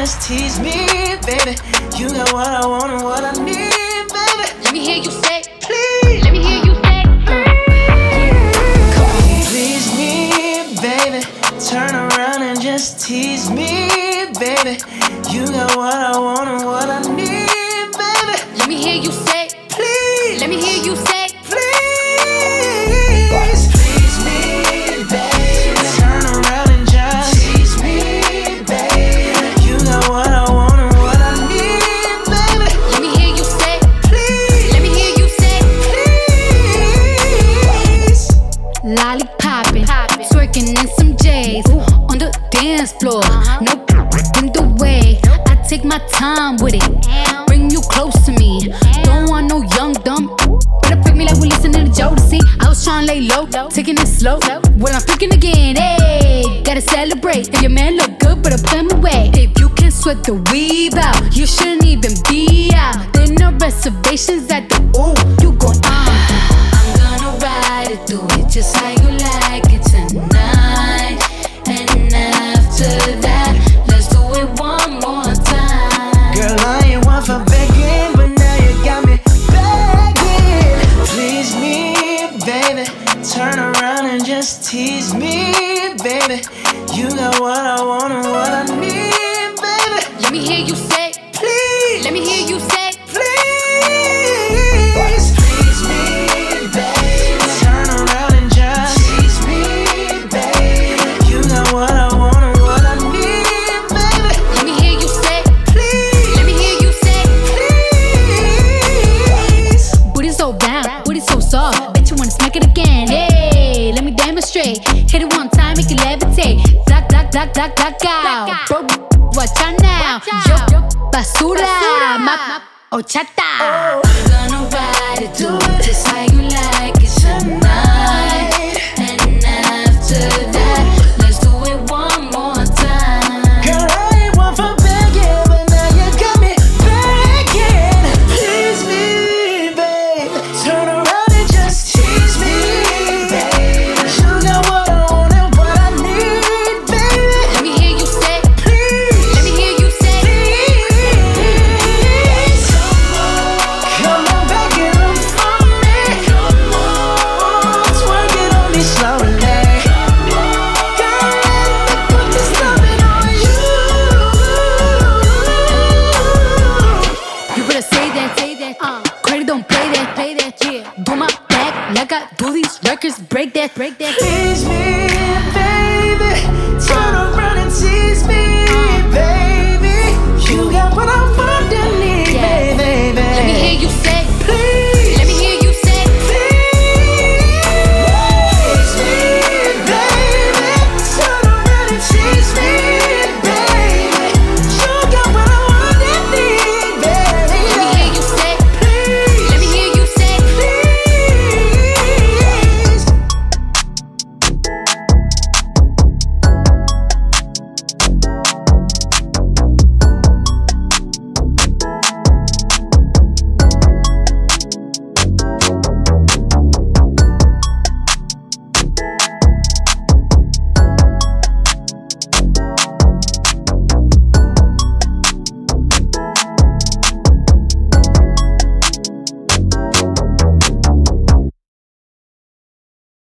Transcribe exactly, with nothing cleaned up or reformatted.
just tease me, baby. You got what I want and what I need, baby. Let me hear you say, please. Let me hear you say, come on, please me, baby. Turn around and just tease me, baby. You got what I want and what I need, baby. Let me hear you say, please. Let me hear you say, please. Please me, baby. Turn around and just tease me, baby. You got what I want and what I need, baby. Let me hear you say, please. Let me hear you say, please. Lollipoppin', twerking in some J's on the dance floor. No in the way. I take my time with it. Bring you close to me. Don't want no young dumb. Better freak me like we listening to Jodeci. I was trying to lay low, taking it slow. Well, I'm freaking again. Hey, gotta celebrate. If your man look good, better put him away. If you can sweat the weave out, you shouldn't even be out. There no reservations at the ooh. You gon' ah. I'm gonna ride it, do it just how you like it tonight. And after that, let's do it one more time. Girl, I ain't one for begging, but now you got me begging. Please me, baby. Turn around and just tease me, baby. You got what I want and what I need, baby. Let me hear you say, please. Let me hear you say, please. Please me, baby. Turn around and just tease me, baby. You got what I want and what I need, baby. Let me hear you say, please. Let me hear you say, please. Booty so bound, booty so soft. Bet you wanna smack it again. Hey, let me demonstrate. Hit it one time, make it levitate. Black, black, black, black, black out. Bro, watch out now. Yo, basura, ma, ochata. I'm gonna ride it, do it just how you like it tonight. And after that, let's do it one more time. Girl, I ain't one for begging, but now you got me begging. Please me, babe. Turn around and just tease me, babe. You got what I want and what I need, baby. Let me hear you say, please. Let me hear you say, please. Come on, begging them for me. Come on, twerk it on me slowly. Girl, let me put this loving on you. you better say that, say that. Uh, credit don't play that, play that. Yeah, do my back like I do these records. Break that, break that. Please me, baby. Turn around and tease me, baby. You got what I